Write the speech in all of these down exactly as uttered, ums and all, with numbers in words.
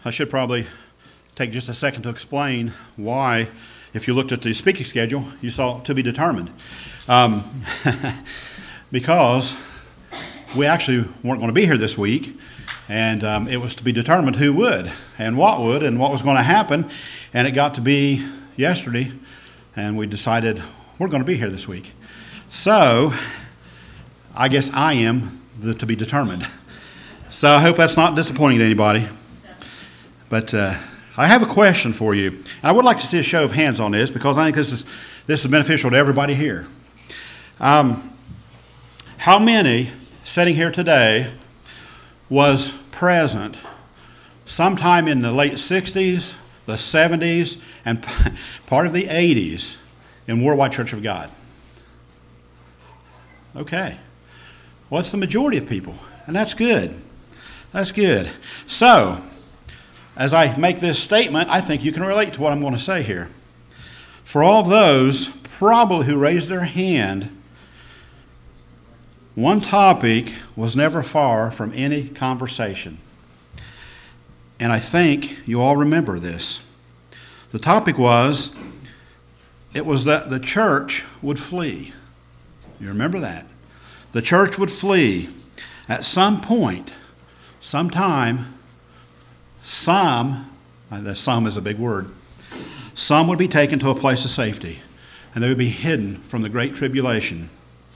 I should probably take just a second to explain why, if you looked at the speaking schedule, you saw to be determined. Um, because we actually weren't going to be here this week, and um, it was to be determined who would and what would and what was going to happen, and it got to be yesterday, and we decided we're going to be here this week. So I guess I am the to be determined. So I hope that's not disappointing to anybody. But uh, I have a question for you. And I would like to see a show of hands on this because I think this is this is beneficial to everybody here. Um, how many sitting here today was present sometime in the late sixties, the seventies, and part of the eighties in Worldwide Church of God? Okay. Well, it's the majority of people, and that's good. That's good. So, as I make this statement, I think you can relate to what I'm going to say here. For all of those probably who raised their hand, one topic was never far from any conversation. And I think you all remember this. The topic was, it was that the church would flee. You remember that? The church would flee. At some point, sometime, some, uh, some is a big word, some would be taken to a place of safety, and they would be hidden from the great tribulation.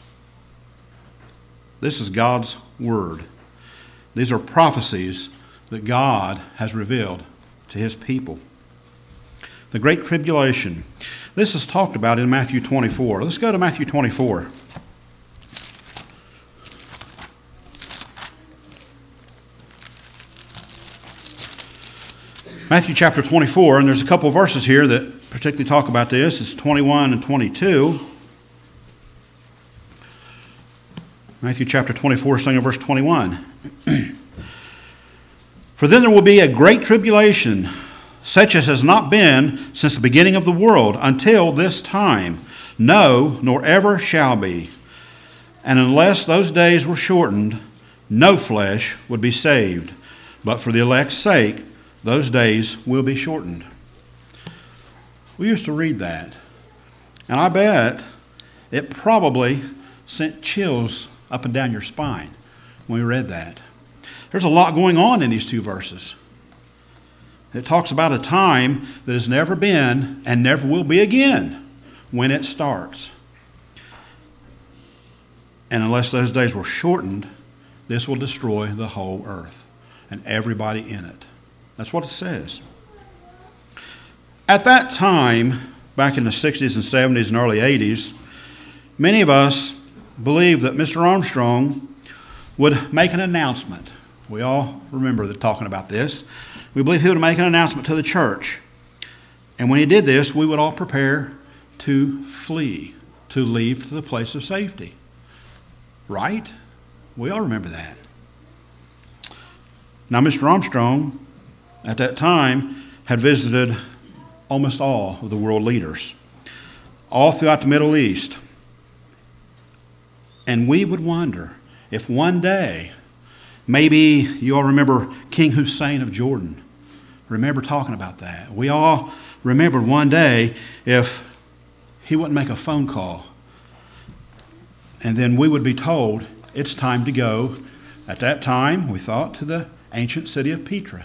This is God's word. These are prophecies that God has revealed to his people. The great tribulation. This is talked about in Matthew twenty-four. Let's go to Matthew twenty-four. Matthew chapter twenty-four, and there's a couple of verses here that particularly talk about this. It's twenty-one and twenty-two. Matthew chapter twenty-four, starting at verse twenty-one. For then there will be a great tribulation, such as has not been since the beginning of the world until this time, no, nor ever shall be. And unless those days were shortened, no flesh would be saved. But for the elect's sake, those days will be shortened. We used to read that, and I bet it probably sent chills up and down your spine when we read that. There's a lot going on in these two verses. It talks about a time that has never been and never will be again when it starts. And unless those days were shortened, this will destroy the whole earth and everybody in it. That's what it says. At that time, back in the sixties and seventies and early eighties, many of us believed that Mister Armstrong would make an announcement. We all remember the, talking about this. We believed he would make an announcement to the church. And when he did this, we would all prepare to flee, to leave to the place of safety. Right? We all remember that. Now, Mister Armstrong, at that time, had visited almost all of the world leaders, all throughout the Middle East. And we would wonder if one day, maybe you all remember King Hussein of Jordan. Remember talking about that. We all remembered one day if he wouldn't make a phone call, and then we would be told it's time to go. At that time, we thought, to the ancient city of Petra.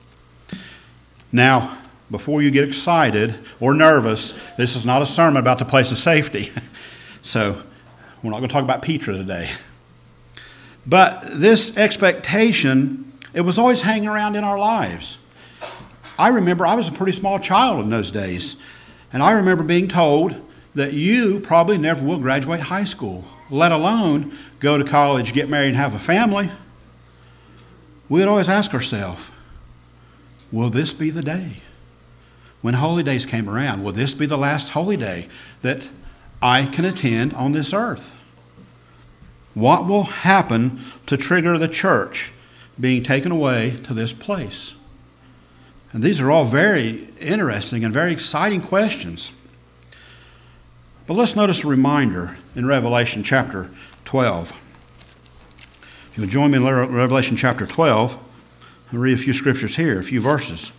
Now, before you get excited or nervous, this is not a sermon about the place of safety. So, we're not going to talk about Petra today. But this expectation, it was always hanging around in our lives. I remember I was a pretty small child in those days, and I remember being told that you probably never will graduate high school, let alone go to college, get married, and have a family. We would always ask ourselves, will this be the day? When holy days came around, will this be the last holy day that I can attend on this earth? What will happen to trigger the church being taken away to this place? And these are all very interesting and very exciting questions. But let's notice a reminder in Revelation chapter twelve. If you'll join me in Revelation chapter twelve, I'll read a few scriptures here, a few verses.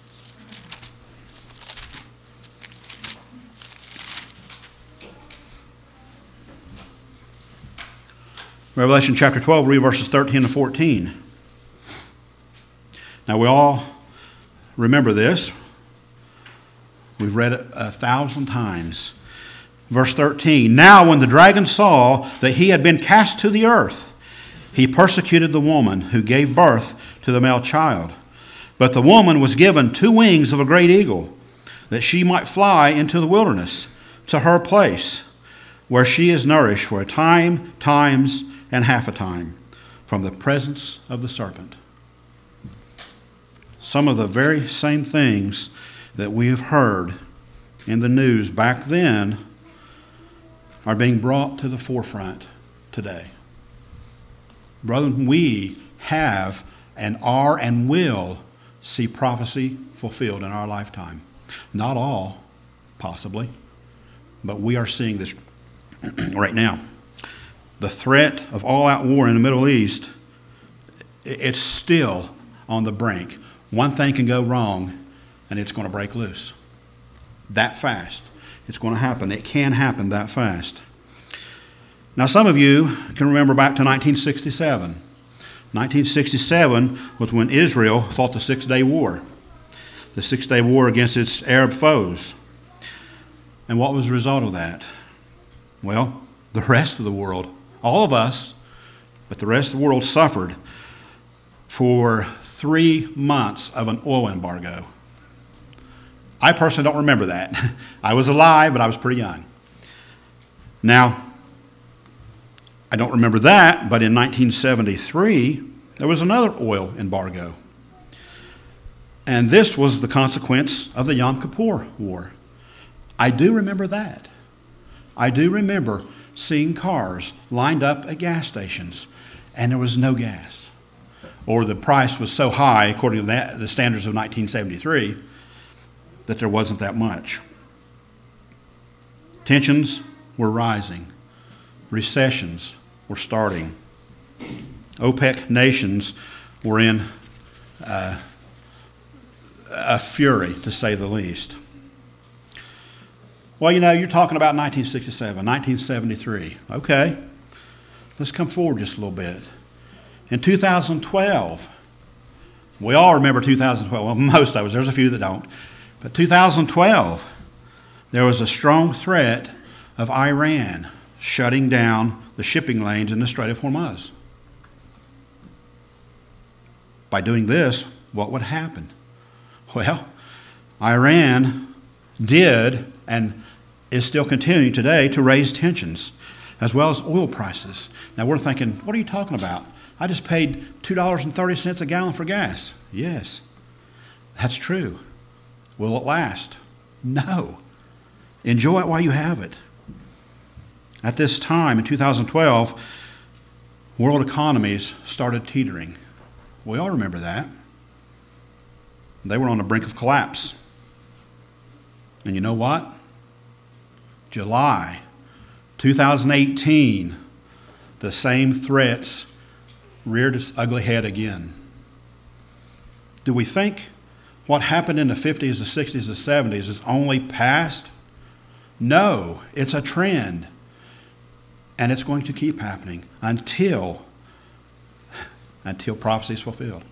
Revelation chapter twelve, read verses thirteen and fourteen. Now we all remember this. We've read it a thousand times. Verse thirteen, now when the dragon saw that he had been cast to the earth, he persecuted the woman who gave birth to the male child. But the woman was given two wings of a great eagle, that she might fly into the wilderness, to her place, where she is nourished for a time, times, and half a time, from the presence of the serpent. Some of the very same things that we have heard in the news back then are being brought to the forefront today. Brethren, we have and are and will see prophecy fulfilled in our lifetime. Not all, possibly, but we are seeing this right now. The threat of all-out war in the Middle East, it's still on the brink. One thing can go wrong, and it's going to break loose. That fast. It's going to happen. It can happen that fast. Now, some of you can remember back to nineteen sixty-seven. nineteen sixty-seven was when Israel fought the Six-Day War. The Six-Day War against its Arab foes. And what was the result of that? Well, the rest of the world, all of us, but the rest of the world suffered for three months of an oil embargo. I personally don't remember that. I was alive, but I was pretty young. Now, I don't remember that, but in nineteen seventy-three, there was another oil embargo. And this was the consequence of the Yom Kippur War. I do remember that. I do remember seeing cars lined up at gas stations, and there was no gas. Or the price was so high, according to that, the standards of nineteen seventy-three, that there wasn't that much. Tensions were rising. Recessions were starting. OPEC nations were in uh, a fury, to say the least. Well, you know, you're talking about nineteen sixty-seven, nineteen seventy-three. Okay, let's come forward just a little bit. In two thousand twelve, we all remember two thousand twelve. Well, most of us. There's a few that don't. But two thousand twelve, there was a strong threat of Iran shutting down the shipping lanes in the Strait of Hormuz. By doing this, what would happen? Well, Iran did and is still continuing today to raise tensions, as well as oil prices. Now we're thinking, what are you talking about? I just paid two dollars and thirty cents a gallon for gas. Yes, that's true. Will it last? No. Enjoy it while you have it. At this time, in two thousand twelve, world economies started teetering. We all remember that. They were on the brink of collapse. And you know what? July two thousand eighteen, the same threats reared its ugly head again. Do we think what happened in the fifties, the sixties, the seventies is only past? No, it's a trend. And it's going to keep happening until, until prophecy is fulfilled.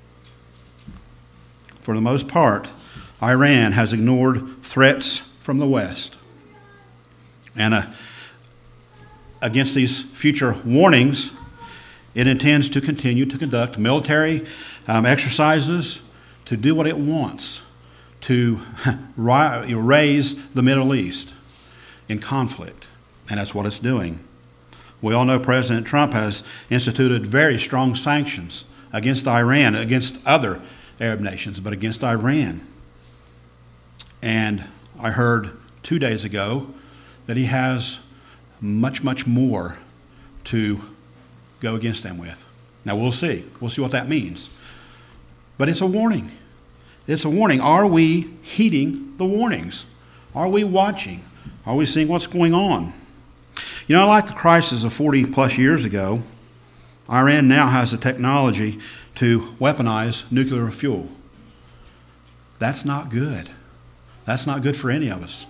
For the most part, Iran has ignored threats from the West. And uh, against these future warnings, it intends to continue to conduct military um, exercises, to do what it wants, to raise the Middle East in conflict. And that's what it's doing. We all know President Trump has instituted very strong sanctions against Iran, against other Arab nations, but against Iran. And I heard two days ago that he has much, much more to go against them with. Now we'll see. We'll see what that means. But it's a warning. It's a warning. Are we heeding the warnings? Are we watching? Are we seeing what's going on? You know, like the crisis of forty plus years ago, Iran now has the technology to weaponize nuclear fuel. That's not good. That's not good for any of us.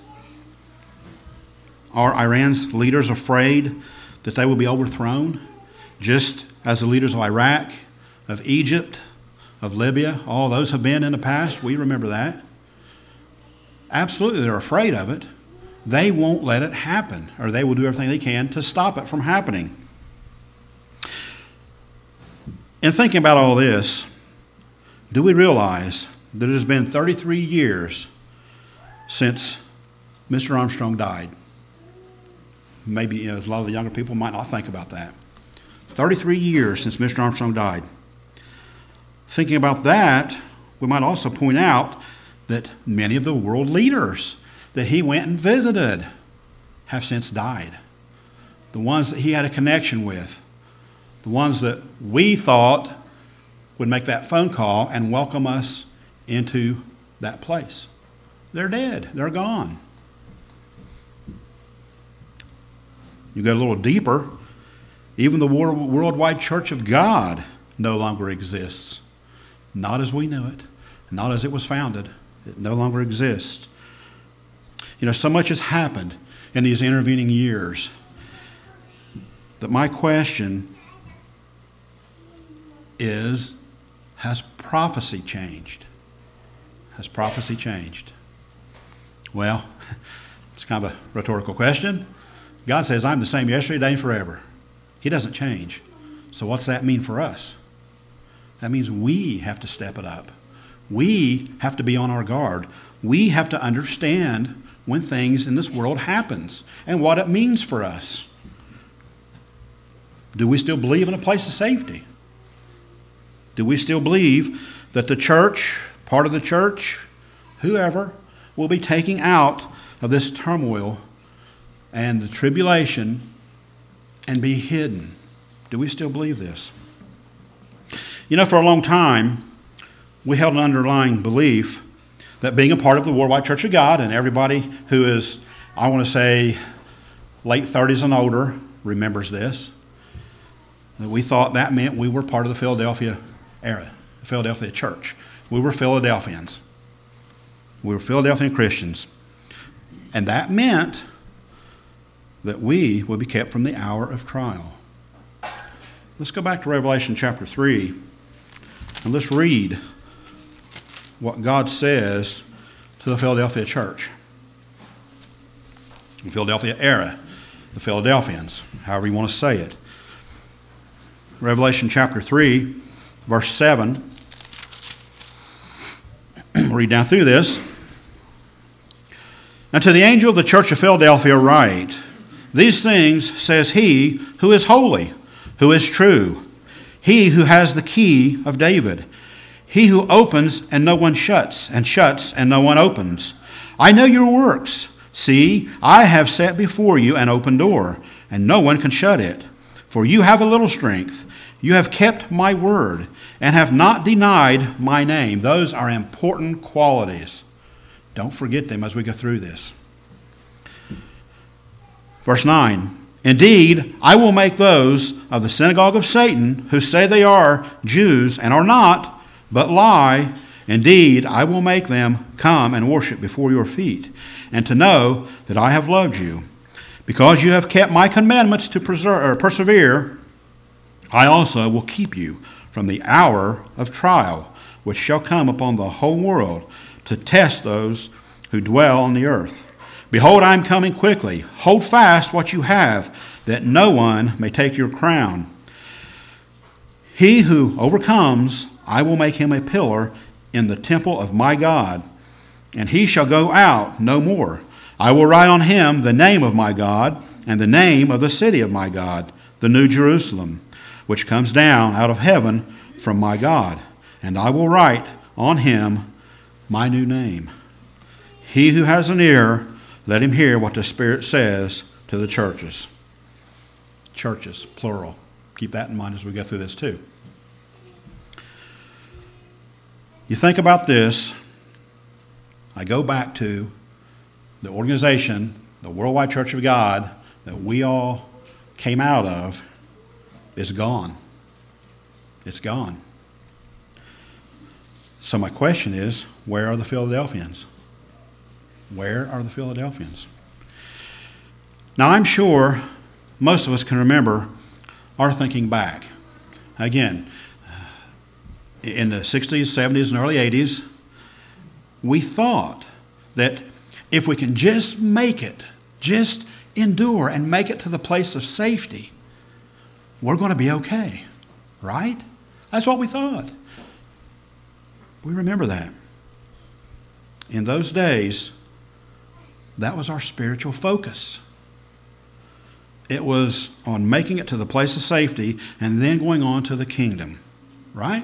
Are Iran's leaders afraid that they will be overthrown, just as the leaders of Iraq, of Egypt, of Libya, all those have been in the past? We remember that. Absolutely, they're afraid of it. They won't let it happen, or they will do everything they can to stop it from happening. In thinking about all this, do we realize that it has been thirty-three years since Mister Armstrong died? Maybe you know, a lot of the younger people might not think about that. thirty-three years since Mister Armstrong died. Thinking about that, we might also point out that many of the world leaders that he went and visited have since died. The ones that he had a connection with, the ones that we thought would make that phone call and welcome us into that place. They're dead. They're gone. You go a little deeper, even the worldwide Church of God no longer exists. Not as we knew it, not as it was founded. It no longer exists. You know, so much has happened in these intervening years that my question is, has prophecy changed? Has prophecy changed? Well, it's kind of a rhetorical question. God says, I'm the same yesterday, today, and forever. He doesn't change. So what's that mean for us? That means we have to step it up. We have to be on our guard. We have to understand when things in this world happens and what it means for us. Do we still believe in a place of safety? Do we still believe that the church, part of the church, whoever, will be taking out of this turmoil and the tribulation and be hidden? Do we still believe this? You know, for a long time, we held an underlying belief that being a part of the Worldwide Church of God, and everybody who is, I want to say, late thirties and older remembers this, that we thought that meant we were part of the Philadelphia era, the Philadelphia church. We were Philadelphians. We were Philadelphian Christians. And that meant that we would be kept from the hour of trial. Let's go back to Revelation chapter three, and let's read what God says to the Philadelphia church. The Philadelphia era, the Philadelphians, however you want to say it. Revelation chapter three, verse seven. We'll read down through this. And to the angel of the church of Philadelphia write, these things says he who is holy, who is true, he who has the key of David, he who opens and no one shuts, and shuts and no one opens. I know your works. See, I have set before you an open door, and no one can shut it. For you have a little strength. You have kept my word, and have not denied my name. Those are important qualities. Don't forget them as we go through this. Verse nine. Indeed, I will make those of the synagogue of Satan who say they are Jews and are not, but lie. Indeed, I will make them come and worship before your feet, and to know that I have loved you. Because you have kept my commandments to preserve, or persevere, I also will keep you from the hour of trial, which shall come upon the whole world to test those who dwell on the earth. Behold, I am coming quickly. Hold fast what you have, that no one may take your crown. He who overcomes, I will make him a pillar in the temple of my God, and he shall go out no more. I will write on him the name of my God, and the name of the city of my God, the New Jerusalem, which comes down out of heaven from my God. And I will write on him my new name. He who has an ear, let him hear what the Spirit says to the churches. Churches, plural. Keep that in mind as we go through this too. You think about this, I go back to the organization, the Worldwide Church of God, that we all came out of, is gone. It's gone. So my question is, where are the Philadelphians? Where are the Philadelphians? Now, I'm sure most of us can remember our thinking back. Again, in the sixties, seventies, and early eighties, we thought that if we can just make it, just endure and make it to the place of safety, we're going to be okay, right? That's what we thought. We remember that. In those days, that was our spiritual focus. It was on making it to the place of safety and then going on to the kingdom, right?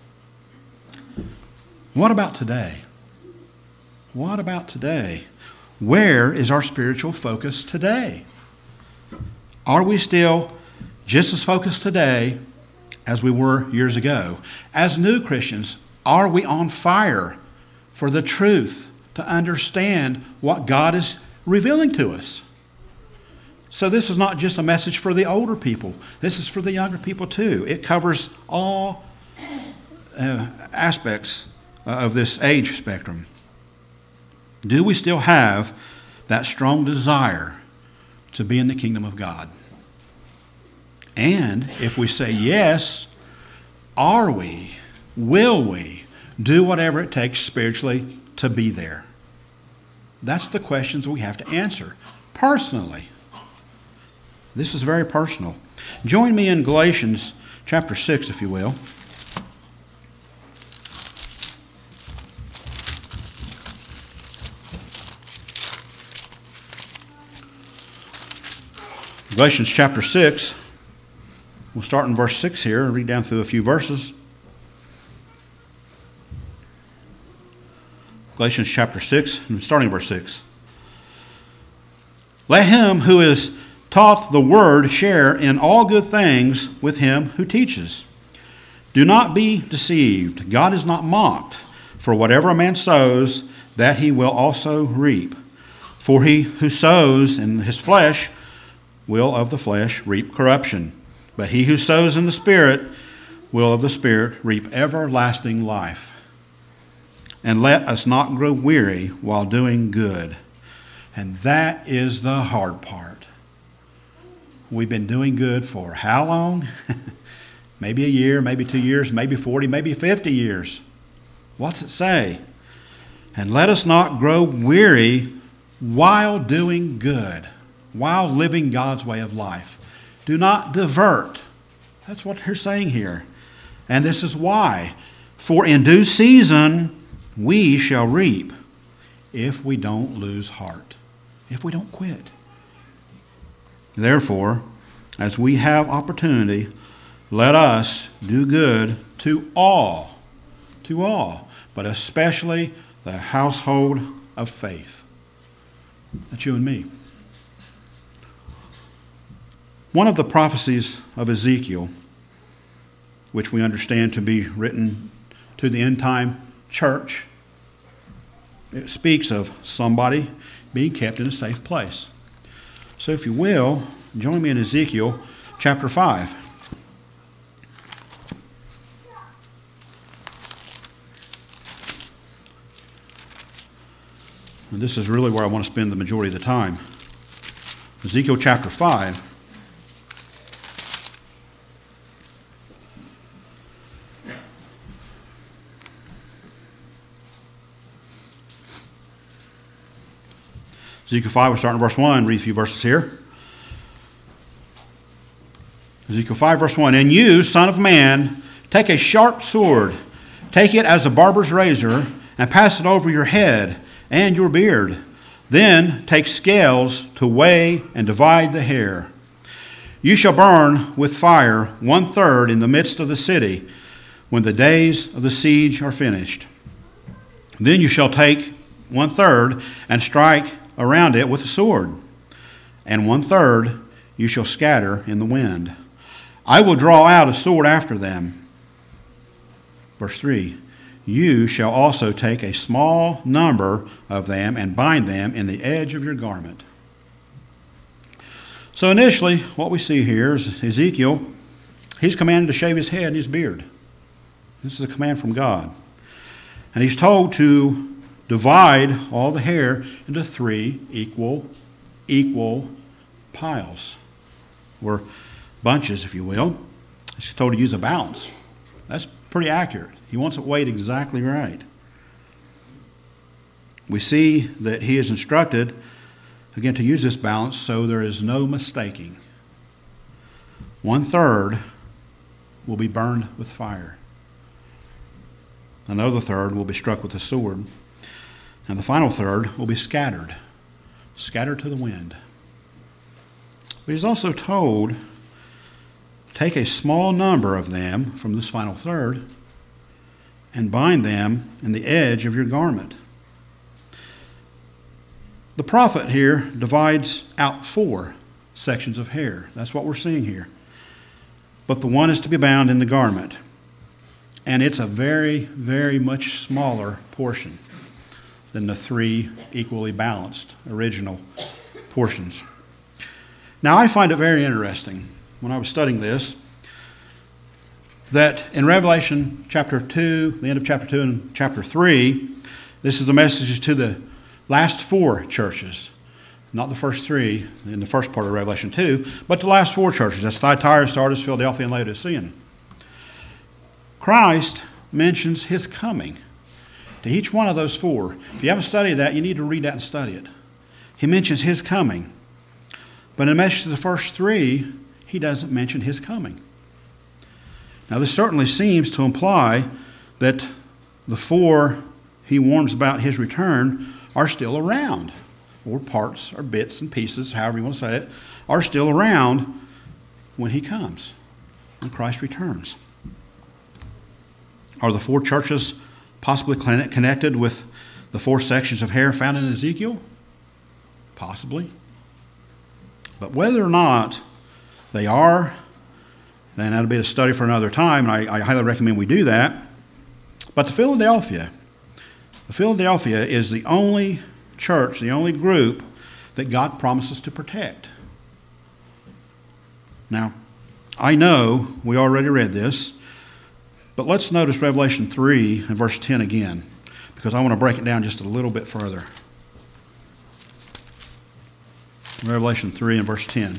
What about today? What about today? Where is our spiritual focus today? Are we still just as focused today as we were years ago? As new Christians, are we on fire for the truth to understand what God is revealing to us? So this is not just a message for the older people. This is for the younger people too. It covers all uh, aspects of this age spectrum. Do we still have that strong desire to be in the kingdom of God? And if we say yes, are we, will we do whatever it takes spiritually to be there? That's the questions we have to answer personally. This is very personal. Join me in Galatians chapter six, if you will. Galatians chapter six. We'll start in verse six here and read down through a few verses. Galatians chapter six, starting verse six. Let him who is taught the word share in all good things with him who teaches. Do not be deceived. God is not mocked. For whatever a man sows, that he will also reap. For he who sows in his flesh will of the flesh reap corruption. But he who sows in the Spirit will of the Spirit reap everlasting life. And let us not grow weary while doing good. And that is the hard part. We've been doing good for how long? Maybe a year, maybe two years, maybe forty, maybe fifty years. What's it say? And let us not grow weary while doing good, while living God's way of life. Do not divert. That's what they're saying here. And this is why. For in due season we shall reap if we don't lose heart, if we don't quit. Therefore, as we have opportunity, let us do good to all, to all, but especially the household of faith. That's you and me. One of the prophecies of Ezekiel, which we understand to be written to the end-time church, it speaks of somebody being kept in a safe place. So if you will, join me in Ezekiel chapter five. And this is really where I want to spend the majority of the time. Ezekiel chapter five. Ezekiel five, we're starting in verse one, read a few verses here. Ezekiel five, verse one, And you, son of man, take a sharp sword, take it as a barber's razor, and pass it over your head and your beard. Then take scales to weigh and divide the hair. You shall burn with fire one third in the midst of the city, when the days of the siege are finished. Then you shall take one third and strike around it with a sword, and one third you shall scatter in the wind. I will draw out a sword after them. Verse three, you shall also take a small number of them and bind them in the edge of your garment. So initially, what we see here is Ezekiel, he's commanded to shave his head and his beard. This is a command from God. And he's told to divide all the hair into three equal, equal piles, or bunches, if you will. He's told to use a balance. That's pretty accurate. He wants it weighed exactly right. We see that he is instructed, again, to use this balance so there is no mistaking. One third will be burned with fire. Another third will be struck with a sword. And the final third will be scattered, scattered to the wind. But he's also told, take a small number of them from this final third and bind them in the edge of your garment. The prophet here divides out four sections of hair. That's what we're seeing here. But the one is to be bound in the garment. And it's a very, very much smaller portion than the three equally balanced original portions. Now, I find it very interesting when I was studying this that in Revelation chapter two, the end of chapter two and chapter three, this is the messages to the last four churches, not the first three in the first part of Revelation two, but the last four churches. That's Thyatira, Sardis, Philadelphia, and Laodicea. Christ mentions his coming to each one of those four. If you haven't studied that, you need to read that and study it. He mentions his coming. But in the message to the first three, he doesn't mention his coming. Now, this certainly seems to imply that the four he warns about his return are still around, or parts or bits and pieces, however you want to say it, are still around when he comes, when Christ returns. Are the four churches possibly connected with the four sections of hair found in Ezekiel? Possibly. But whether or not they are, then that'll be a study for another time, and I, I highly recommend we do that. But the Philadelphia, the Philadelphia is the only church, the only group that God promises to protect. Now, I know we already read this, but let's notice Revelation three and verse ten again, because I want to break it down just a little bit further. Revelation three and verse ten.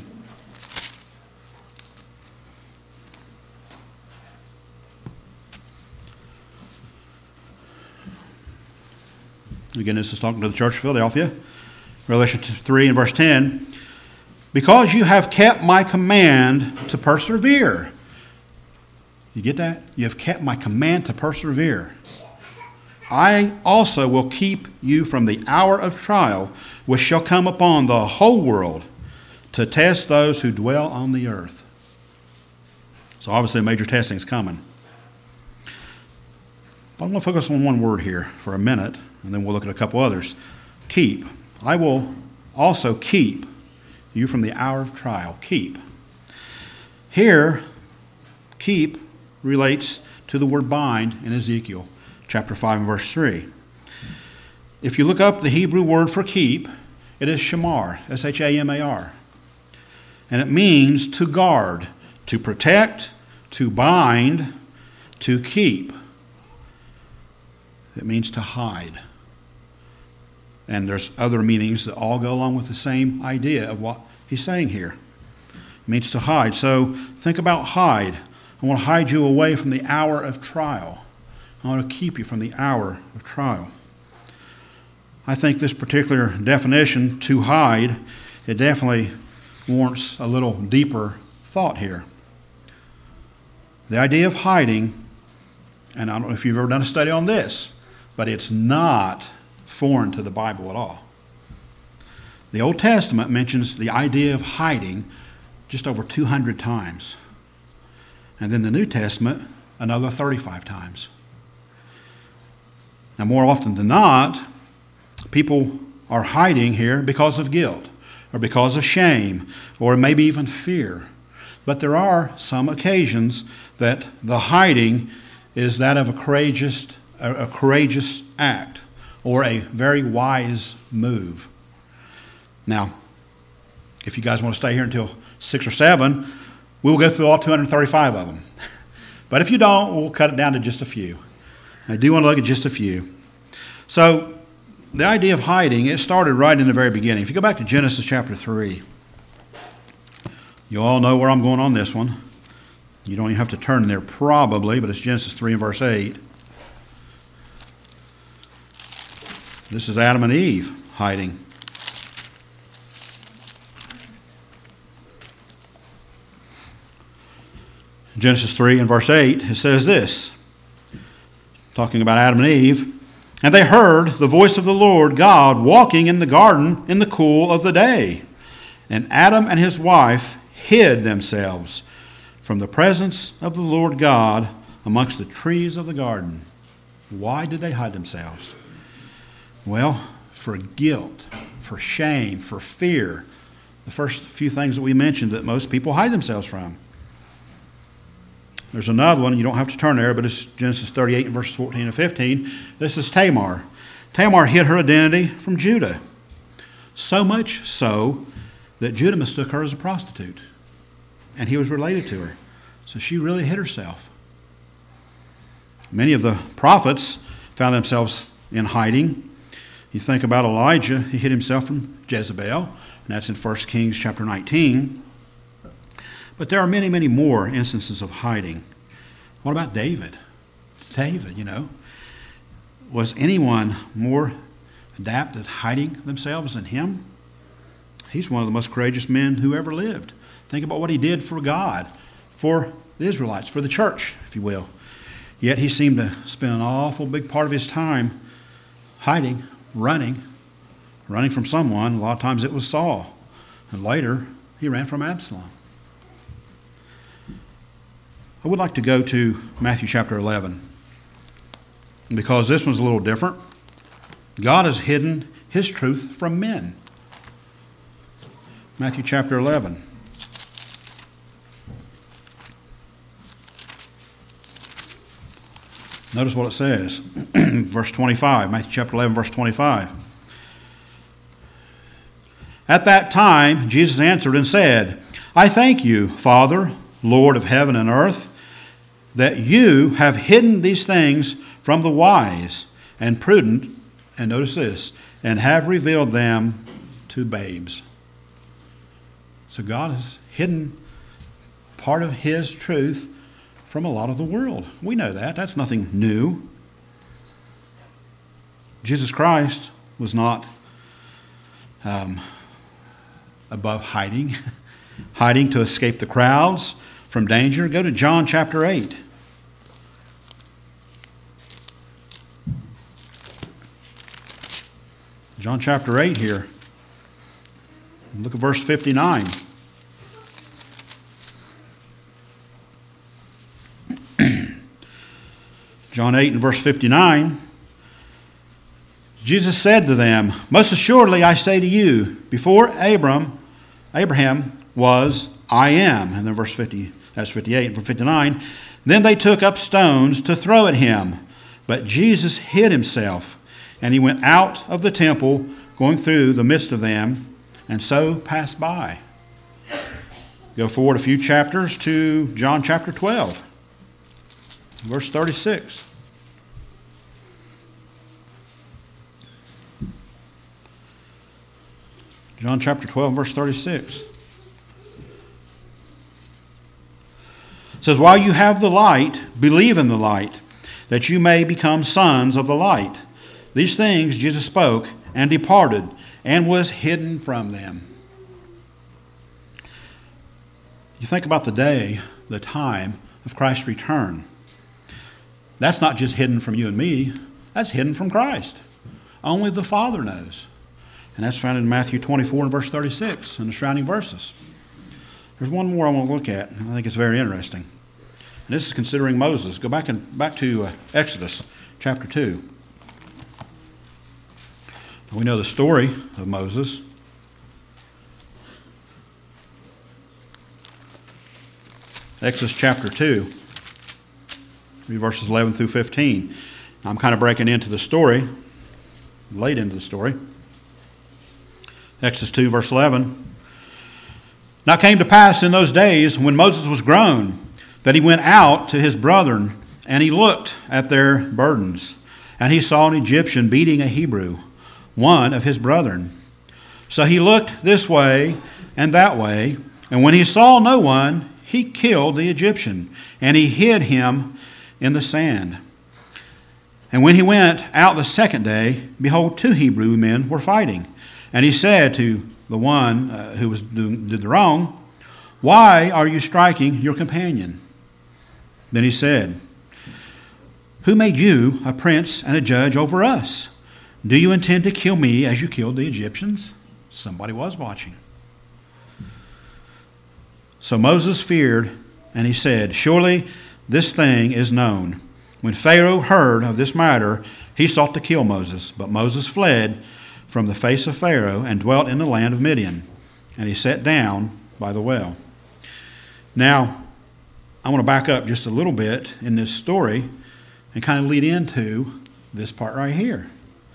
Again, this is talking to the church of Philadelphia. Revelation three and verse ten. Because you have kept my command to persevere. You get that? You have kept my command to persevere. I also will keep you from the hour of trial, which shall come upon the whole world to test those who dwell on the earth. So obviously major testing is coming. But I'm going to focus on one word here for a minute, and then we'll look at a couple others. Keep. I will also keep you from the hour of trial. Keep. Here, keep relates to the word bind in Ezekiel chapter five and verse three. If you look up the Hebrew word for keep, it is shamar, S H A M A R. And it means to guard, to protect, to bind, to keep. It means to hide. And there's other meanings that all go along with the same idea of what he's saying here. It means to hide. So think about hide. I want to hide you away from the hour of trial. I want to keep you from the hour of trial. I think this particular definition, to hide, it definitely warrants a little deeper thought here. The idea of hiding, and I don't know if you've ever done a study on this, but it's not foreign to the Bible at all. The Old Testament mentions the idea of hiding just over two hundred times. And then the New Testament, another thirty-five times. Now, more often than not, people are hiding here because of guilt, or because of shame, or maybe even fear. But there are some occasions that the hiding is that of a courageous, a courageous act, or a very wise move. Now, if you guys want to stay here until six or seven, we will go through all two hundred thirty-five of them. But if you don't, we'll cut it down to just a few. I do want to look at just a few. So, the idea of hiding, it started right in the very beginning. If you go back to Genesis chapter three, you all know where I'm going on this one. You don't even have to turn there probably, but it's Genesis three and verse eight. This is Adam and Eve hiding. Genesis three and verse eight, it says this, talking about Adam and Eve, "And they heard the voice of the Lord God walking in the garden in the cool of the day. And Adam and his wife hid themselves from the presence of the Lord God amongst the trees of the garden." Why did they hide themselves? Well, for guilt, for shame, for fear. The first few things that we mentioned that most people hide themselves from. There's another one, you don't have to turn there, but it's Genesis thirty-eight and verses fourteen and fifteen. This is Tamar. Tamar hid her identity from Judah. So much so that Judah mistook her as a prostitute. And he was related to her. So she really hid herself. Many of the prophets found themselves in hiding. You think about Elijah, he hid himself from Jezebel, and that's in First Kings chapter nineteen. But there are many, many more instances of hiding. What about David? David, you know. Was anyone more adept at hiding themselves than him? He's one of the most courageous men who ever lived. Think about what he did for God, for the Israelites, for the church, if you will. Yet he seemed to spend an awful big part of his time hiding, running, running from someone. A lot of times it was Saul. And later, he ran from Absalom. I would like to go to Matthew chapter eleven, because this one's a little different. God has hidden his truth from men. Matthew chapter eleven. Notice what it says. Verse twenty-five, Matthew chapter eleven, verse twenty-five. "At that time, Jesus answered and said, I thank you, Father, Lord of heaven and earth, that you have hidden these things from the wise and prudent," and notice this, "and have revealed them to babes." So God has hidden part of his truth from a lot of the world. We know that. That's nothing new. Jesus Christ was not um, above hiding, hiding to escape the crowds from danger. Go to John chapter eight. John chapter eight here. Look at verse fifty-nine. John eight and verse fifty-nine. Jesus said to them, "Most assuredly I say to you, before Abram, Abraham was, I am." And then verse fifty, that's fifty-eight and verse fifty-nine. "Then they took up stones to throw at him, but Jesus hid himself, and he went out of the temple, going through the midst of them, and so passed by." Go forward a few chapters to John chapter twelve, verse thirty-six. John chapter twelve, verse thirty-six. It says, "While you have the light, believe in the light, that you may become sons of the light. These things Jesus spoke and departed, and was hidden from them." You think about the day, the time of Christ's return. That's not just hidden from you and me. That's hidden from Christ. Only the Father knows. And that's found in Matthew twenty-four and verse thirty-six and the surrounding verses. There's one more I want to look at, and I think it's very interesting. And this is considering Moses. Go back and back to uh, Exodus chapter two. We know the story of Moses. Exodus chapter two, verses eleven through fifteen. I'm kind of breaking into the story, late into the story. Exodus two, verse eleven. "Now it came to pass in those days when Moses was grown, that he went out to his brethren And he looked at their burdens, and he saw an Egyptian beating a Hebrew, one of his brethren. So he looked this way and that way, and when he saw no one, he killed the Egyptian, and he hid him in the sand. And when he went out the second day, behold, two Hebrew men were fighting. And he said to the one uh, who was doing, did the wrong, "Why are you striking your companion?" Then he said, "Who made you a prince and a judge over us? Do you intend to kill me as you killed the Egyptians?" Somebody was watching. So Moses feared, and he said, "Surely this thing is known." When Pharaoh heard of this matter, he sought to kill Moses. But Moses fled from the face of Pharaoh and dwelt in the land of Midian. And he sat down by the well. Now, I want to back up just a little bit in this story and kind of lead into this part right here.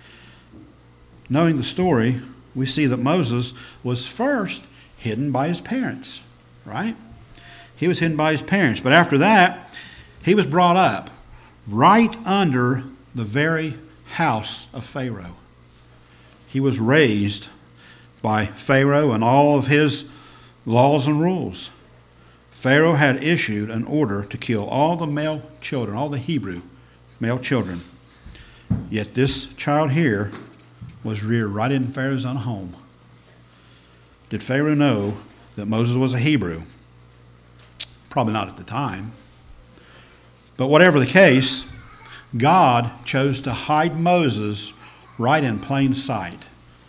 Knowing the story, we see that Moses was first hidden by his parents, right? He was hidden by his parents. But after that, he was brought up right under the very house of Pharaoh. He was raised by Pharaoh and all of his laws and rules. Pharaoh had issued an order to kill all the male children, all the Hebrew male children. Yet this child here was reared right in Pharaoh's own home. Did Pharaoh know that Moses was a Hebrew? Probably not at the time. But whatever the case, God chose to hide Moses right in plain sight,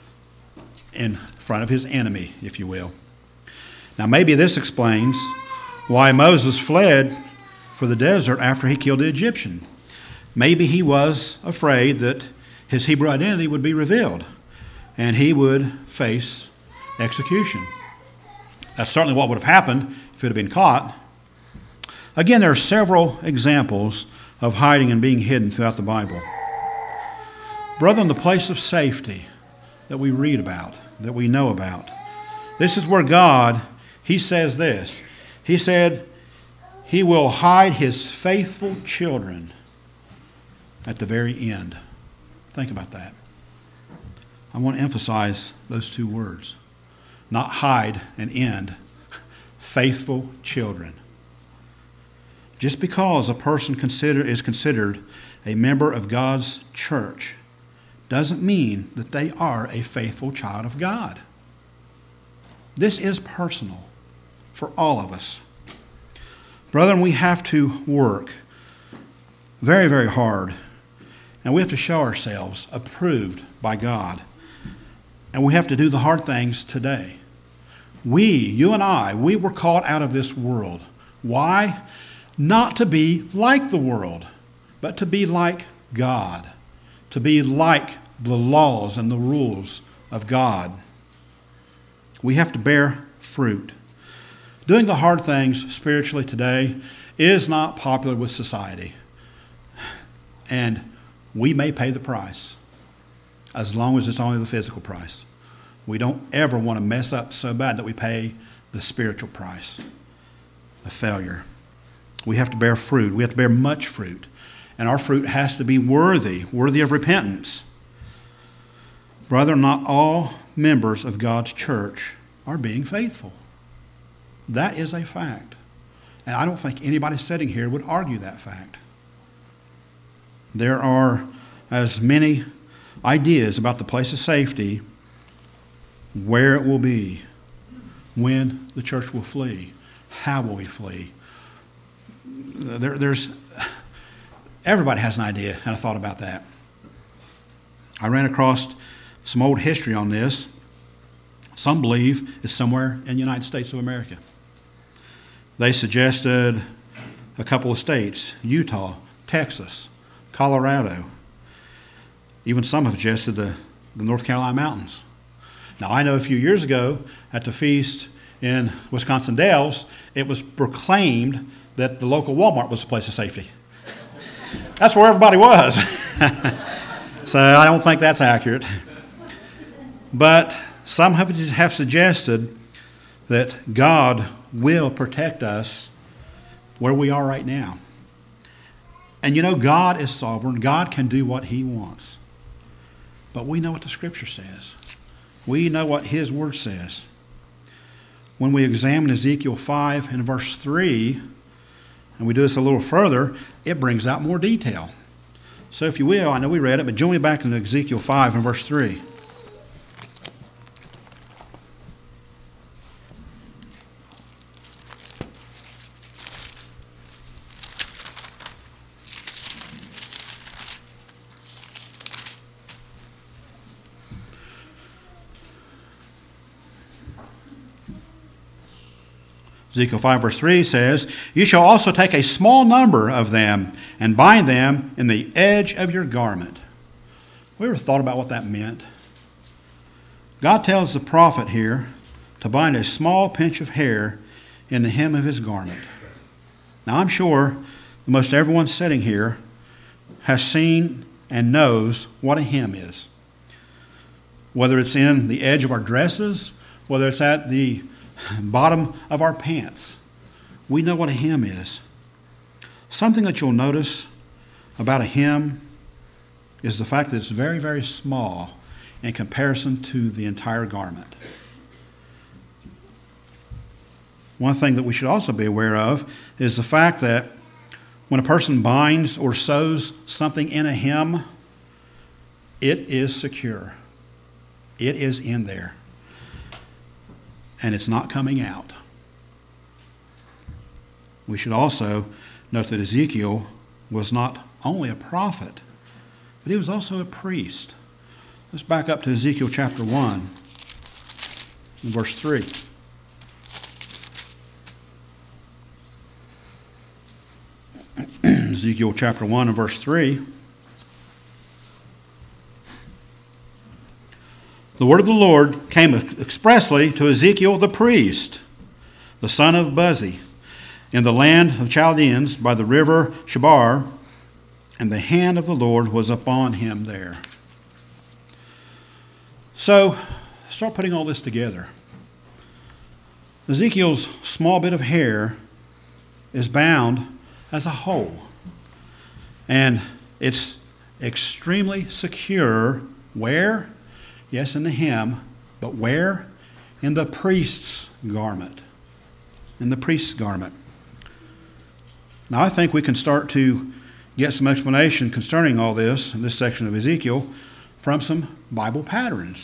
in front of his enemy, if you will. Now maybe this explains why Moses fled for the desert after he killed the Egyptian. Maybe he was afraid that his Hebrew identity would be revealed and he would face execution. That's certainly what would have happened if it had been caught. Again, there are several examples of hiding and being hidden throughout the Bible. Brethren, the place of safety that we read about, that we know about, this is where God, he says this. He said, he will hide his faithful children at the very end. Think about that. I want to emphasize those two words. Not hide and end. Faithful children. Just because a person consider, is considered a member of God's church doesn't mean that they are a faithful child of God. This is personal for all of us. Brethren, we have to work very, very hard, and we have to show ourselves approved by God. And we have to do the hard things today. We, you and I, we were called out of this world. Why? Not to be like the world, but to be like God. To be like the laws and the rules of God. We have to bear fruit. Doing the hard things spiritually today is not popular with society. And we may pay the price, as long as it's only the physical price. We don't ever want to mess up so bad that we pay the spiritual price of failure. We have to bear fruit. We have to bear much fruit. And our fruit has to be worthy, worthy of repentance. Brother, not all members of God's church are being faithful. That is a fact. And I don't think anybody sitting here would argue that fact. There are as many ideas about the place of safety, where it will be, when the church will flee, how will we flee. There, there's everybody has an idea and a thought about that. I ran across some old history on this. Some believe it's somewhere in the United States of America. They suggested a couple of states, Utah, Texas, Colorado. Even some have suggested the, the North Carolina mountains. Now, I know a few years ago at the feast in Wisconsin Dells, it was proclaimed that the local Walmart was a place of safety. That's where everybody was. So I don't think that's accurate. But some have, have suggested that God will protect us where we are right now. And you know, God is sovereign. God can do what he wants. But we know what the Scripture says. We know what his word says. When we examine Ezekiel five and verse three, and we do this a little further, it brings out more detail. So if you will, I know we read it, but join me back in Ezekiel five and verse three. Ezekiel five verse three says, "You shall also take a small number of them and bind them in the edge of your garment." We ever thought about what that meant? God tells the prophet here to bind a small pinch of hair in the hem of his garment. Now I'm sure most everyone sitting here has seen and knows what a hem is. Whether it's in the edge of our dresses, whether it's at the bottom of our pants. We know what a hem is. Something that you'll notice about a hem is the fact that it's very, very small in comparison to the entire garment. One thing that we should also be aware of is the fact that when a person binds or sews something in a hem, it is secure. It is in there. And it's not coming out. We should also note that Ezekiel was not only a prophet, but he was also a priest. Let's back up to Ezekiel chapter one, and verse three. Ezekiel chapter one and verse three. The word of the Lord came expressly to Ezekiel the priest, the son of Buzi, in the land of Chaldeans by the river Chebar, and the hand of the Lord was upon him there. So, start putting all this together. Ezekiel's small bit of hair is bound as a whole, and it's extremely secure. Where? Yes, in the hem, but where? In the priest's garment. In the priest's garment. Now, I think we can start to get some explanation concerning all this in this section of Ezekiel from some Bible patterns.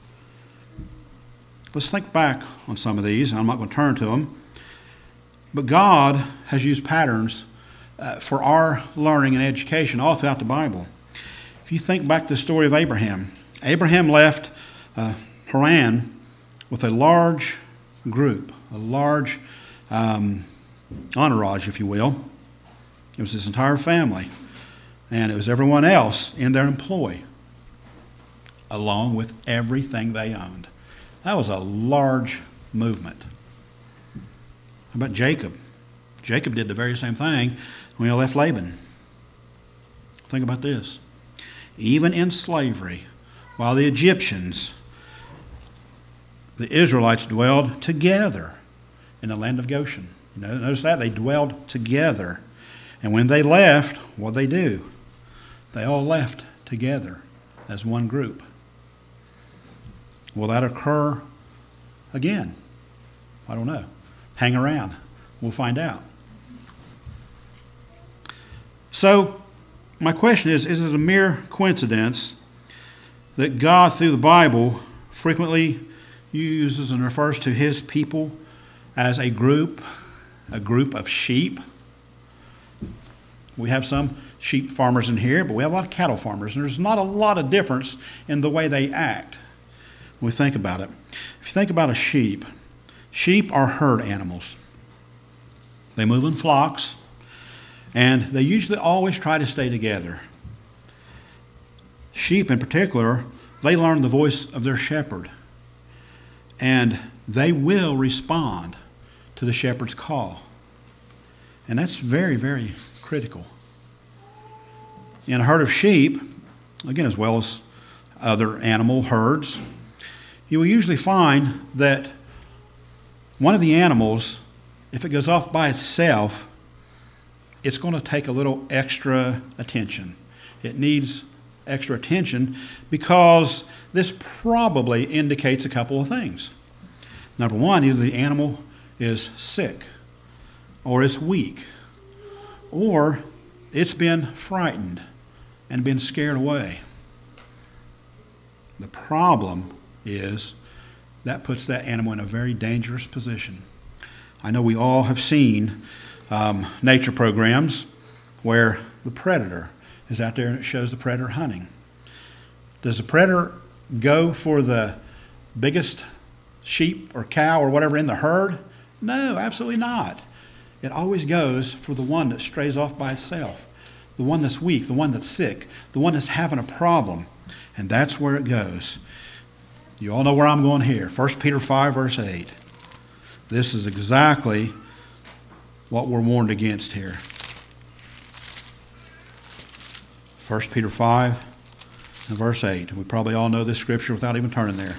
Let's think back on some of these. I'm not going to turn to them. But God has used patterns uh, for our learning and education all throughout the Bible. If you think back to the story of Abraham, Abraham left uh, Haran with a large group, a large um, entourage, if you will. It was his entire family, and it was everyone else in their employ, along with everything they owned. That was a large movement. How about Jacob? Jacob did the very same thing when he left Laban. Think about this. Even in slavery, while the Egyptians, the Israelites dwelled together in the land of Goshen. You know, notice that? They dwelled together. And when they left, what did they do? They all left together as one group. Will that occur again? I don't know. Hang around. We'll find out. So, my question is, is it a mere coincidence that God, through the Bible, frequently uses and refers to his people as a group, a group of sheep? We have some sheep farmers in here, but we have a lot of cattle farmers, and there's not a lot of difference in the way they act when we think about it. If you think about a sheep, sheep are herd animals. They move in flocks, and they usually always try to stay together. Sheep in particular, they learn the voice of their shepherd, and they will respond to the shepherd's call. And that's very, very critical. In a herd of sheep, again, as well as other animal herds, you will usually find that one of the animals, if it goes off by itself, it's going to take a little extra attention. It needs extra attention because this probably indicates a couple of things. Number one, either the animal is sick, or it's weak, or it's been frightened and been scared away. The problem is that puts that animal in a very dangerous position. I know we all have seen um, nature programs where the predator is out there and it shows the predator hunting. Does the predator go for the biggest sheep or cow or whatever in the herd? No, absolutely not. It always goes for the one that strays off by itself, the one that's weak, the one that's sick, the one that's having a problem. And that's where it goes. You all know where I'm going here. First Peter five, verse eight. This is exactly what we're warned against here. First Peter five and verse eight. We probably all know this scripture without even turning there.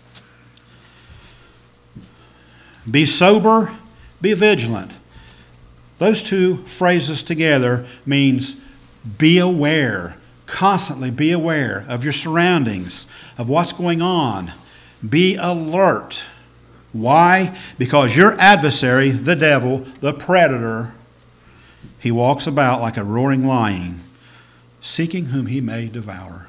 Be sober, be vigilant. Those two phrases together means be aware. Constantly be aware of your surroundings, of what's going on. Be alert. Why? Because your adversary, the devil, the predator, he walks about like a roaring lion, seeking whom he may devour.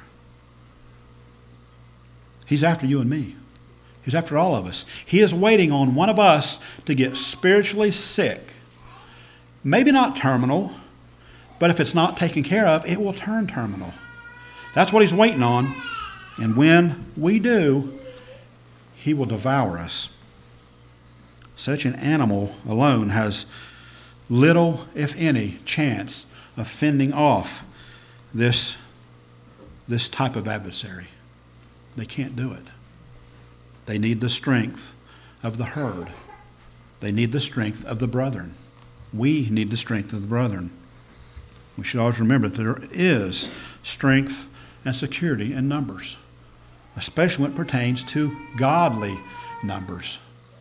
He's after you and me. He's after all of us. He is waiting on one of us to get spiritually sick. Maybe not terminal, but if it's not taken care of, it will turn terminal. That's what he's waiting on. And when we do, he will devour us. Such an animal alone has little, if any, chance of fending off this, this type of adversary. They can't do it. They need the strength of the herd. They need the strength of the brethren. We need the strength of the brethren. We should always remember that there is strength and security in numbers, especially when it pertains to godly numbers.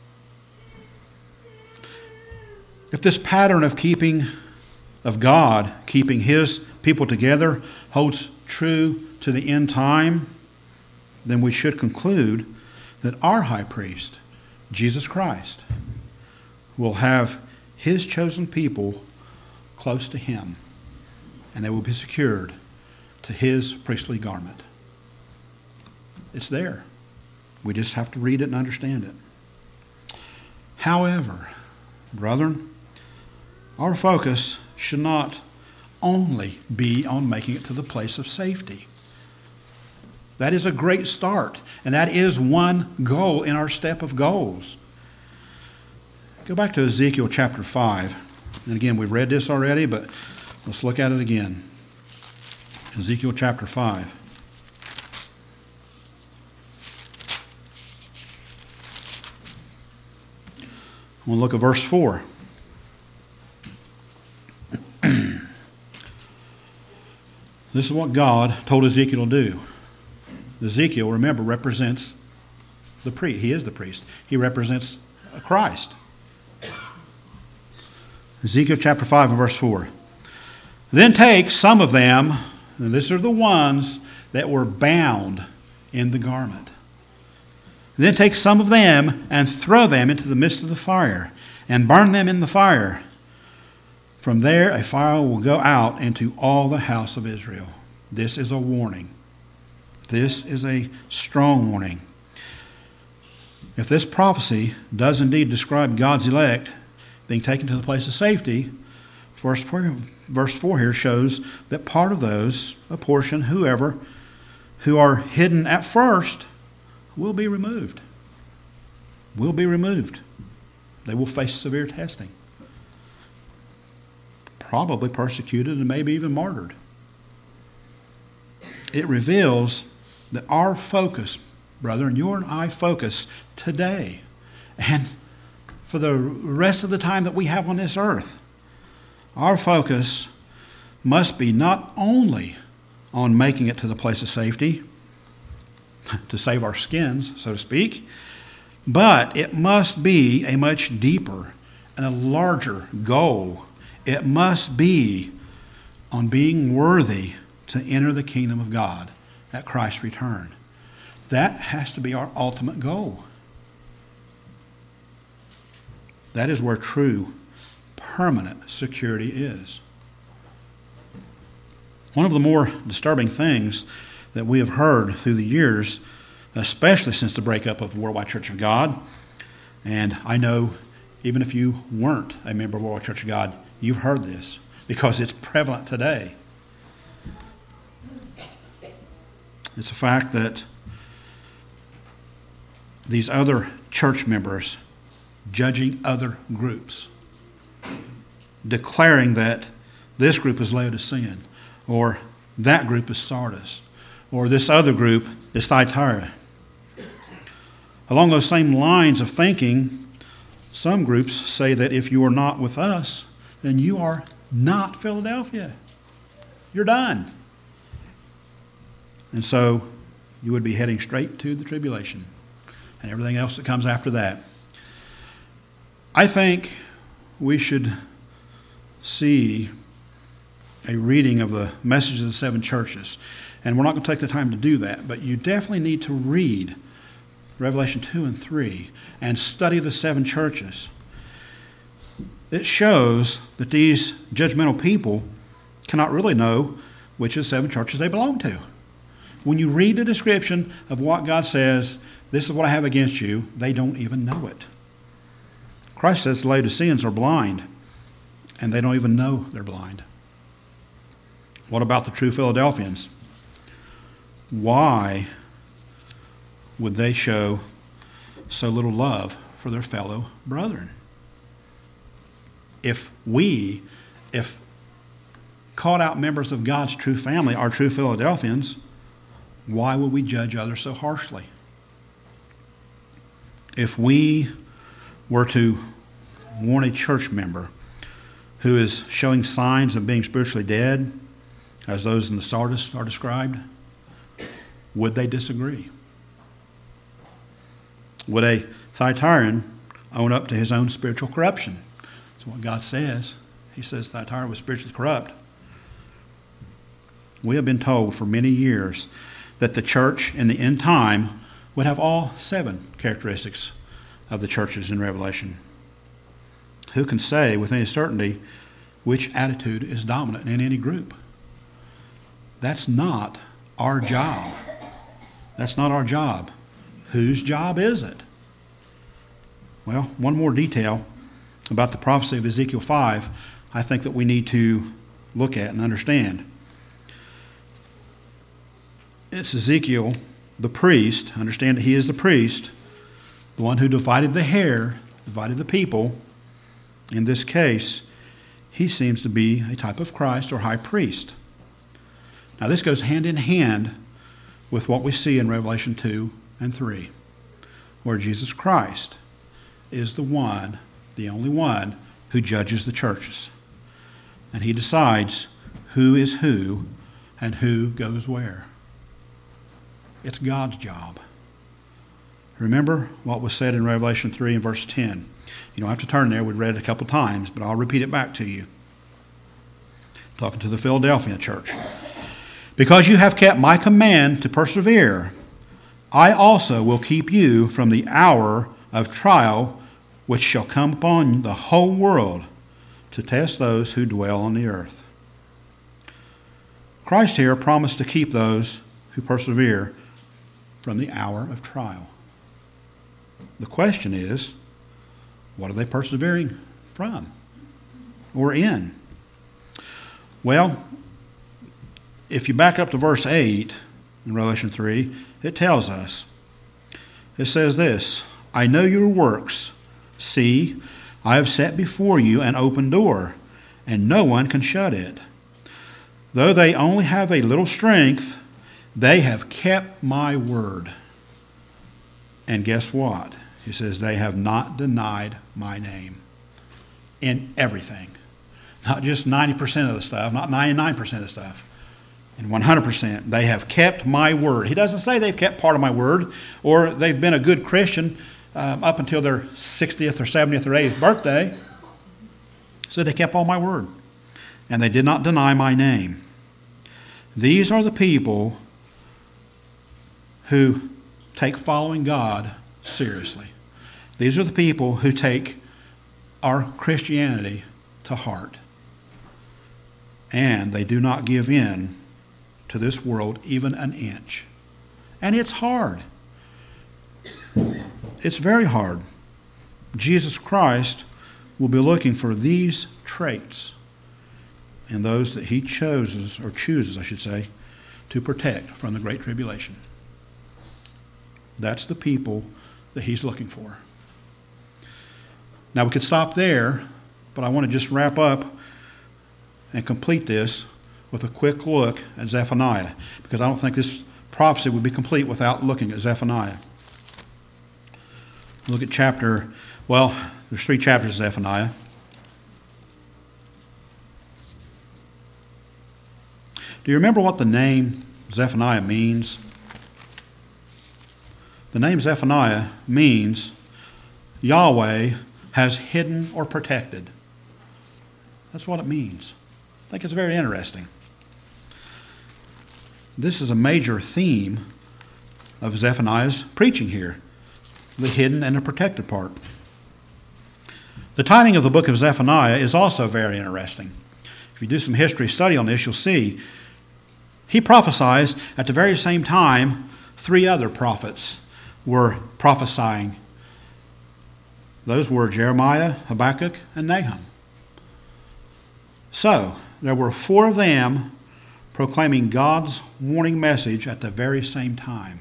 If this pattern of keeping, of God keeping his people together holds true to the end time, then we should conclude that our high priest, Jesus Christ, will have his chosen people close to him, and they will be secured to his priestly garment. It's there. We just have to read it and understand it. However, brethren, our focus should not only be on making it to the place of safety. That is a great start, and that is one goal in our step of goals. Go back to Ezekiel chapter five. And again, we've read this already, but let's look at it again. Ezekiel chapter five. We'll look at verse four. This is what God told Ezekiel to do. Ezekiel, remember, represents the priest. He is the priest. He represents Christ. Ezekiel chapter five and verse four. Then take some of them, and these are the ones that were bound in the garment. Then take some of them and throw them into the midst of the fire, and burn them in the fire. From there a fire will go out into all the house of Israel. This is a warning. This is a strong warning. If this prophecy does indeed describe God's elect being taken to the place of safety, verse four, verse four here shows that part of those, a portion, whoever, who are hidden at first, will be removed. Will be removed. They will face severe testing. Probably persecuted and maybe even martyred. It reveals that our focus, brethren, your and I focus today and for the rest of the time that we have on this earth, our focus must be not only on making it to the place of safety, to save our skins, so to speak, but it must be a much deeper and a larger goal It must be on being worthy to enter the kingdom of God at Christ's return. That has to be our ultimate goal. That is where true, permanent security is. One of the more disturbing things that we have heard through the years, especially since the breakup of the Worldwide Church of God, and I know even if you weren't a member of the Worldwide Church of God, you've heard this because it's prevalent today. It's the fact that these other church members judging other groups, declaring that this group is Laodicean, or that group is Sardis, or this other group is Thyatira. Along those same lines of thinking, some groups say that if you are not with us, then you are not Philadelphia. You're done. And so you would be heading straight to the tribulation and everything else that comes after that. I think we should see a reading of the message of the seven churches. And we're not going to take the time to do that, but you definitely need to read Revelation two and three and study the seven churches. It shows that these judgmental people cannot really know which of the seven churches they belong to. When you read the description of what God says, this is what I have against you, they don't even know it. Christ says the Laodiceans are blind, and they don't even know they're blind. What about the true Philadelphians? Why would they show so little love for their fellow brethren? If we, if called out members of God's true family are true Philadelphians, why would we judge others so harshly? If we were to warn a church member who is showing signs of being spiritually dead, as those in the Sardis are described, would they disagree? Would a Thyatiran own up to his own spiritual corruption? That's what God says. He says Thyatira was spiritually corrupt. We have been told for many years that the church in the end time would have all seven characteristics of the churches in Revelation. Who can say with any certainty which attitude is dominant in any group? That's not our job. That's not our job. Whose job is it? Well, one more detail about the prophecy of Ezekiel five I think that we need to look at and understand. It's Ezekiel, the priest. Understand that he is the priest, the one who divided the hair, divided the people. In this case, he seems to be a type of Christ or high priest. Now, this goes hand in hand with what we see in Revelation two and three, where Jesus Christ is the one, the only one, who judges the churches. And he decides who is who and who goes where. It's God's job. Remember what was said in Revelation three and verse ten. You don't have to turn there. We've read it a couple times, but I'll repeat it back to you. Talking to the Philadelphia church. Because you have kept my command to persevere, I also will keep you from the hour of trial which shall come upon the whole world to test those who dwell on the earth. Christ here promised to keep those who persevere from the hour of trial. The question is, what are they persevering from or in? Well, if you back up to verse eight in Revelation three, it tells us, it says this, I know your works. See, I have set before you an open door, and no one can shut it. Though they only have a little strength, they have kept my word. And guess what? He says, they have not denied my name in everything. Not just ninety percent of the stuff, not ninety-nine percent of the stuff. And one hundred percent, they have kept my word. He doesn't say they've kept part of my word or they've been a good Christian um, up until their sixtieth or seventieth or eightieth birthday. So they kept all my word, and they did not deny my name. These are the people who take following God seriously. These are the people who take our Christianity to heart. And they do not give in to this world even an inch. And it's hard. It's very hard. Jesus Christ will be looking for these traits in those that he chooses, or chooses, I should say, to protect from the Great Tribulation. That's the people that he's looking for. Now we could stop there, but I want to just wrap up and complete this with a quick look at Zephaniah, because I don't think this prophecy would be complete without looking at Zephaniah. Look at chapter, well, there's three chapters of Zephaniah. Do you remember what the name Zephaniah means? The name Zephaniah means Yahweh has hidden or protected. That's what it means. I think it's very interesting. This is a major theme of Zephaniah's preaching here, the hidden and the protected part. The timing of the book of Zephaniah is also very interesting. If you do some history study on this, you'll see he prophesies at the very same time three other prophets were prophesying. Those were Jeremiah, Habakkuk, and Nahum. So, there were four of them proclaiming God's warning message at the very same time.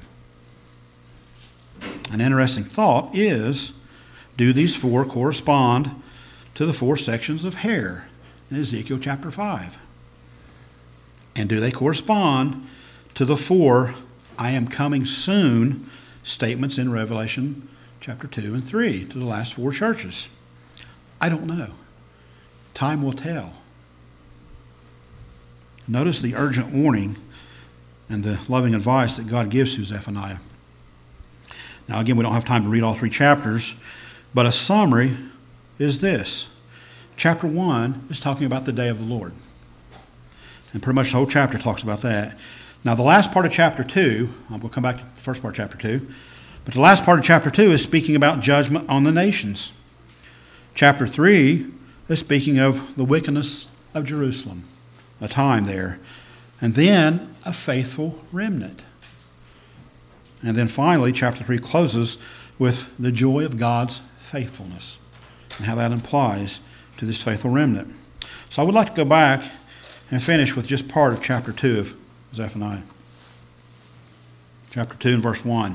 An interesting thought is, do these four correspond to the four sections of hair in Ezekiel chapter five? And do they correspond to the four I am coming soon statements in Revelation chapter two and three to the last four churches? I don't know. Time will tell. Notice the urgent warning and the loving advice that God gives to Zephaniah. Now, again, we don't have time to read all three chapters, but a summary is this. Chapter one is talking about the day of the Lord. And pretty much the whole chapter talks about that. Now, the last part of chapter two, I'm going to come back to the first part of chapter two, but the last part of chapter two is speaking about judgment on the nations. Chapter three is speaking of the wickedness of Jerusalem, a time there, and then a faithful remnant. And then finally, chapter three closes with the joy of God's faithfulness and how that applies to this faithful remnant. So I would like to go back and finish with just part of chapter two of Zephaniah. Chapter two and verse one.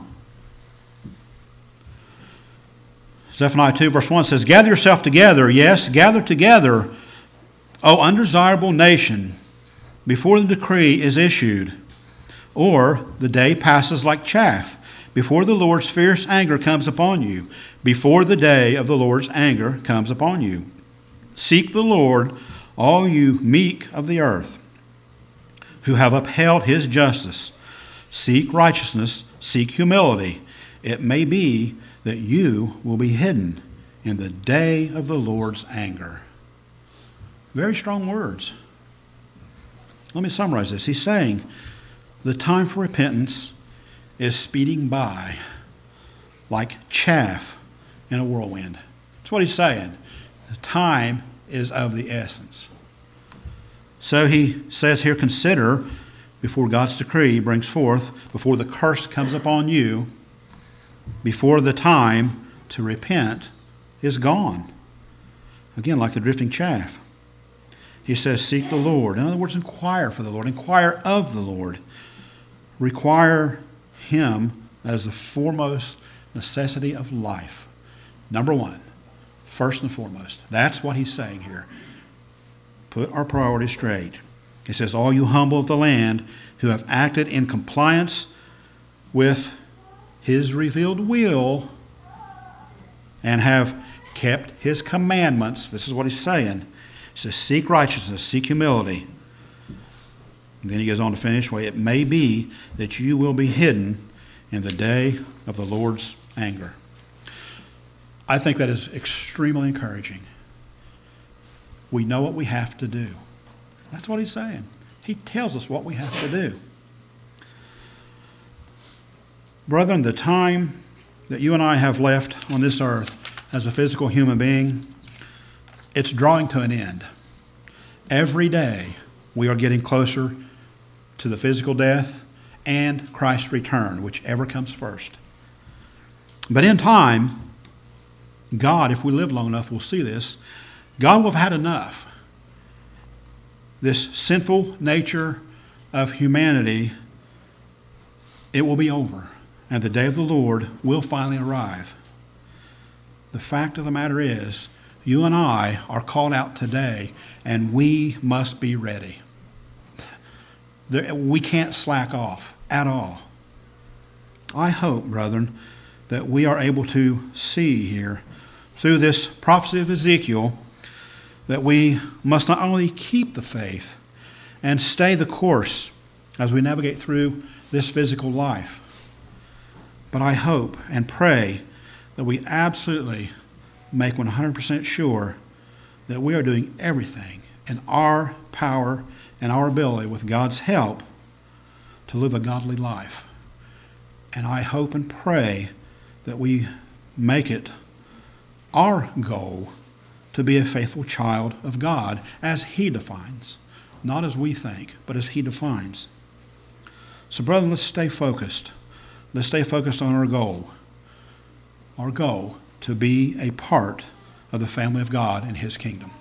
Zephaniah two verse one says, "Gather yourself together, yes, gather together, O undesirable nation, before the decree is issued, or the day passes like chaff, before the Lord's fierce anger comes upon you, before the day of the Lord's anger comes upon you. Seek the Lord, all you meek of the earth, who have upheld his justice. Seek righteousness, seek humility. It may be that you will be hidden in the day of the Lord's anger." Very strong words. Let me summarize this. He's saying the time for repentance is speeding by like chaff in a whirlwind. That's what he's saying. The time is of the essence. So he says here, consider before God's decree brings forth, before the curse comes upon you, before the time to repent is gone. Again, like the drifting chaff. He says, seek the Lord. In other words, inquire for the Lord. Inquire of the Lord. Require him as the foremost necessity of life. Number one, first and foremost. That's what he's saying here. Put our priorities straight. He says, all you humble of the land who have acted in compliance with his revealed will and have kept his commandments. This is what he's saying. He says, seek righteousness, seek humility. And then he goes on to finish, well, it may be that you will be hidden in the day of the Lord's anger. I think that is extremely encouraging. we know what we have to do. That's what he's saying. He tells us what we have to do. Brethren, the time that you and I have left on this earth as a physical human being, it's drawing to an end. Every day we are getting closer to the physical death and Christ's return, whichever comes first. But in time, God, if we live long enough, will see this. God will have had enough. This sinful nature of humanity, it will be over. And the day of the Lord will finally arrive. The fact of the matter is, you and I are called out today, and we must be ready. We can't slack off at all. I hope, brethren, that we are able to see here, through this prophecy of Ezekiel, that we must not only keep the faith and stay the course as we navigate through this physical life, but I hope and pray that we absolutely make one hundred percent sure that we are doing everything in our power and our ability, with God's help, to live a godly life. And I hope and pray that we make it our goal to be a faithful child of God as He defines. Not as we think, but as He defines. So, brethren, let's stay focused. Let's stay focused on our goal. Our goal to be a part of the family of God and His kingdom.